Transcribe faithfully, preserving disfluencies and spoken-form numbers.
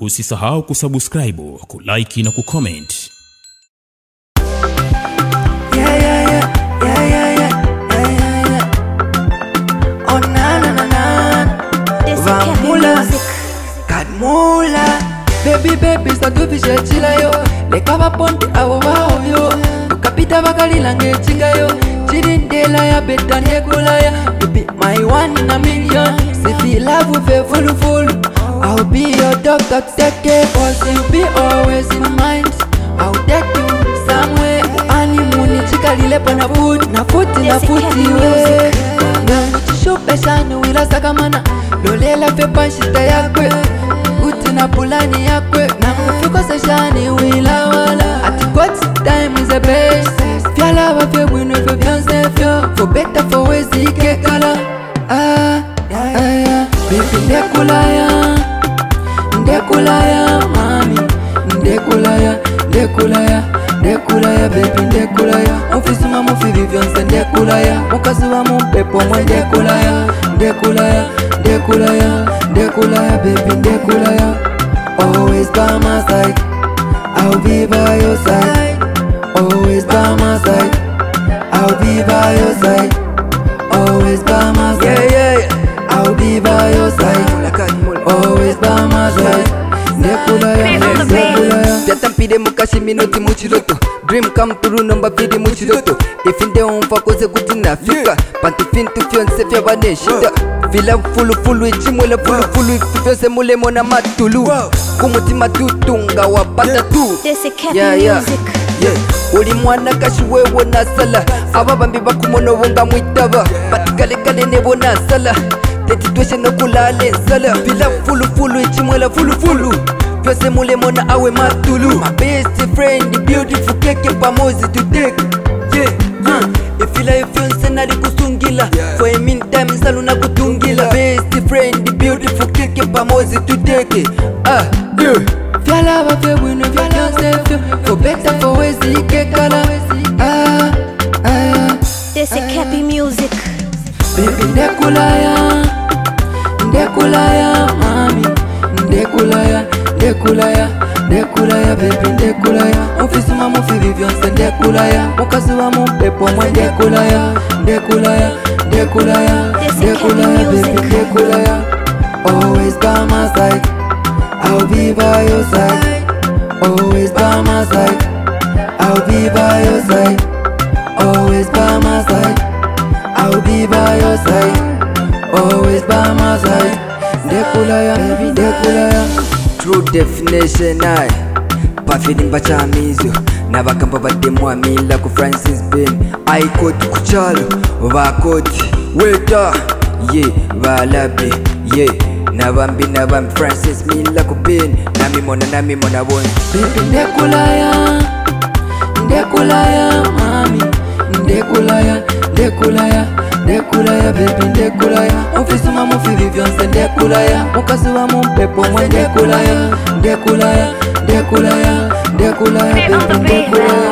Usisahau kusubscribe, kulike na kucomment. Yeah, yeah, yeah, yeah, yeah, yeah, yeah, yeah. Oh na na na na. Vamula, Kadmula. Baby baby sa tu fishe chila yo. Leka vaponti awo wao yo. Tukapita bakali lange chinga yo. Chirindela ya beta negula ya. You be my one in a million. If you love with a full full, I'll be your doctor, take care. Cause you'll be always in my mind. I'll take you somewhere. Honeymoon, chika lile pana food. Na futi na futi we. Na chishope shani wila sakamana. Lolela fe panshita yakwe. Uti na pulani yakwe. Na mfiko se shani wila wala. Ati what time is the best. Fiala wa fe wino fe fiance fyo. For better for ways ike kala. Ah, ah, ah. Baby ndekulaya. Ndekulaya mami. Ndekulaya, ndekulaya, ndekulaya baby ndekulaya. Ofisi mama fi vivionse ndekulaya. Mukazi wa mumpepo mwe ndekulaya. Ndekulaya, ndekulaya, ndekulaya baby ndekulaya. Always by my side, I'll be by your side. Always by my side, I'll be by your side. Always by my side, yeah, yeah. I'll be by your side. Always by my side. Ndekulaya, ndekulaya. Vyatampide mukashi minoti muchiroto. Dream come true number fidi muchiroto. Ifinde umfa kose kuti nafika. Panti fintu fionse fya vaneshita. Vila fulu fulu ichimwela fulu fulu. Ififionse mule mona matulu. Kumuti matutunga wapata tu. Yeah, yeah, yeah. Uli mwana kashi wewe na sala. Aba bambi bakumono wonga mwitaba. Patikale kale nebo na sala. Teti tuweshe no kulale sala. Vila fulu fulu ichimwela fulu fulu. Pyose mule mona awe matulu. My best friend, the beautiful keke pamozi to take. Yeah, uh. If you like fiance na di kusungila. For a meantime salu na kutungila. Best friend, the beautiful keke pamozi to take. Ah, yeah. Fiala wa fe wino vya fiance fyo. For better for ways ike kala. Ah, ah. This is Cappy Music. Baby ndekulaya. Ndekulaya mami. Ndekulaya, ndekulaya, ndekulaya baby ndekulaya. Ofisi mama fi vivionse ndekulaya. Mukazi wa mumpepo mwe ndekulaya. Ndekulaya, ndekulaya, ndekulaya baby ndekulaya. Always by my side, I'll be by your side. Always by my side, I'll be by your side. Always by my side, I'll be by your side. Always by my side. Ndekulaya, baby ndekulaya. True definition I Pafidi mbacha mizyo Nabakamba bademu amila ku Francis Ben Aikoti kuchalo Vakoti Weta Ye Valabi Ye Nabambi nabambi Francis mila ku Ben Nami mona nami mona bon Baby ndekulaya. Ndekulaya mami. Ndekulaya, ndekulaya, ndekulaya baby ndekulaya. Ofisi mama fi vivionse ndekulaya. Mukazi wa mumpepo mwe ndekulaya. Ndekulaya, ndekulaya, ndekulaya baby ndekulaya.